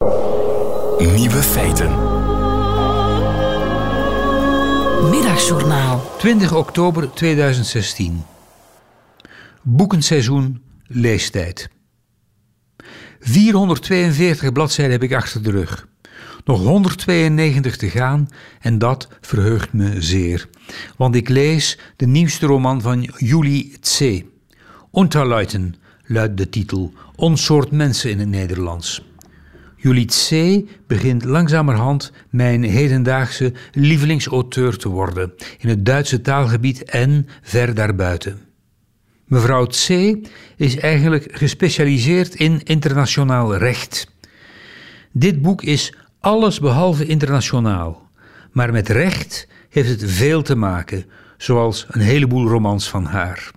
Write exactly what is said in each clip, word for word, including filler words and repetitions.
Nieuwe feiten. Middagjournaal. twintig oktober tweeduizend zestien. Boekenseizoen, leestijd. vierhonderdtweeënveertig bladzijden heb ik achter de rug. Nog honderdtweeënnegentig te gaan en dat verheugt me zeer. Want ik lees de nieuwste roman van Julie Tse. Unterleuten luidt de titel, Ons soort mensen in het Nederlands. Julie Tse begint langzamerhand mijn hedendaagse lievelingsauteur te worden in het Duitse taalgebied en ver daarbuiten. Mevrouw Tse is eigenlijk gespecialiseerd in internationaal recht. Dit boek is alles behalve internationaal, maar met recht heeft het veel te maken, zoals een heleboel romans van haar.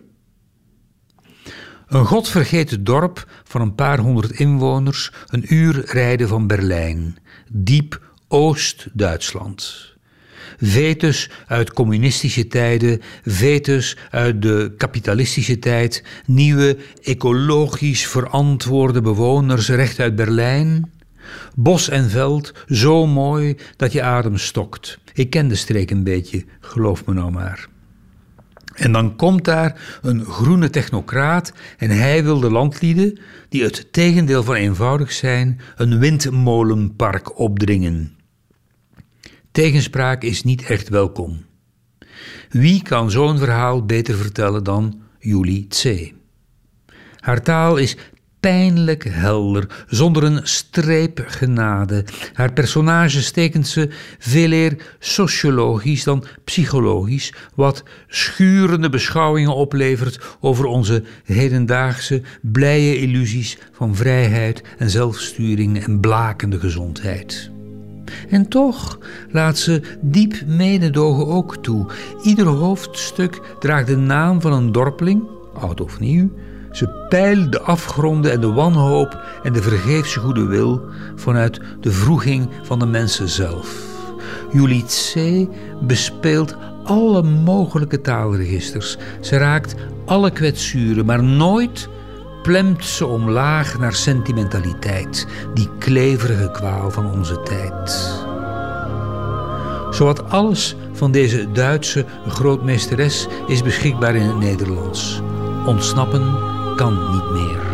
Een godvergeten dorp van een paar honderd inwoners, een uur rijden van Berlijn, diep Oost-Duitsland. Vetus uit communistische tijden, vetus uit de kapitalistische tijd, nieuwe ecologisch verantwoorde bewoners recht uit Berlijn. Bos en veld, zo mooi dat je adem stokt. Ik ken de streek een beetje, geloof me nou maar. En dan komt daar een groene technocraat en hij wil de landlieden, die het tegendeel van eenvoudig zijn, een windmolenpark opdringen. Tegenspraak is niet echt welkom. Wie kan zo'n verhaal beter vertellen dan Julie Tse? Haar taal is pijnlijk helder, zonder een streep genade. Haar personages tekent ze veeleer sociologisch dan psychologisch, wat schurende beschouwingen oplevert over onze hedendaagse blije illusies van vrijheid en zelfsturing en blakende gezondheid. En toch laat ze diep mededogen ook toe. Ieder hoofdstuk draagt de naam van een dorpeling, oud of nieuw. Ze peilt de afgronden en de wanhoop en de vergeefse goede wil vanuit de wroeging van de mensen zelf. Julie Tse bespeelt alle mogelijke taalregisters. Ze raakt alle kwetsuren, maar nooit plemt ze omlaag naar sentimentaliteit, die kleverige kwaal van onze tijd. Zowat alles van deze Duitse grootmeesteres is beschikbaar in het Nederlands. Ontsnappen kan niet meer.